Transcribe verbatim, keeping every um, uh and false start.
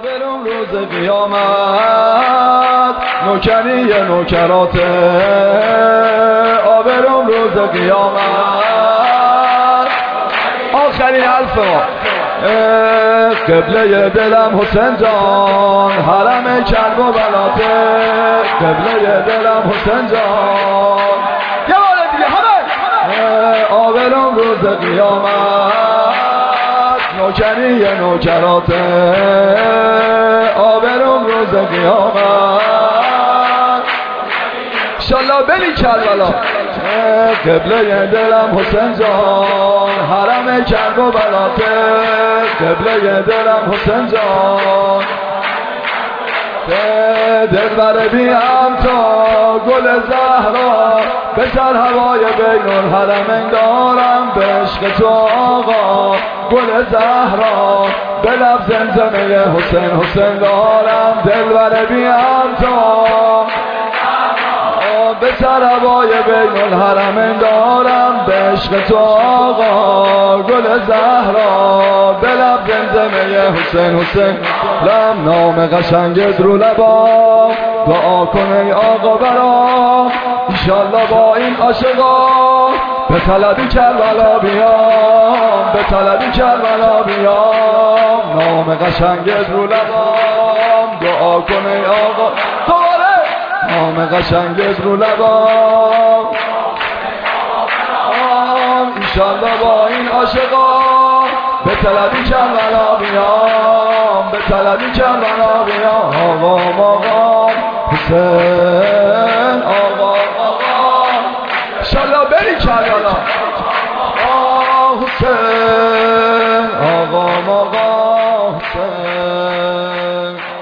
آبرون روز قیامت نوکری نوکرات آبرون روز قیامت آخرین حرف ما قبله دلم حسین جان حرم کرب و بلاته قبله دلم حسین جان یه بار دیگه همه آبرون روز قیامت نوکری نوکرات آبرون روز قیامت انشالله بلی کربلا قبله دلم حسین جان حرم کرب و بلاته قبله دلم حسین جان دلبر بیم تا گل زهرا به سر هوای بین الحرمین دارم به عشق تو آقا گل زهرا به لب زمزمه حسین حسین دارم دلبر بیم تا به سر هوای بین الحرمین دارم به عشق تو آقا گل زهرا به لب زمزمه حسین حسین لم نام قشنگت رو لبام دعا کن ای آقا برام انشالله با این عاشقا به طلبی کربلا بیام به طلبی کربلا بیام نام قشنگت رو لبام دعا کن ای آقا دوباره نام قشنگت رو لبام انشالله با این عاشقا به طلبی کربلا بیام به طلبی کربلا بیام آقا آقا حسین آقا آقا انشالله بری کربلا آقا حسین آقا آقا حسین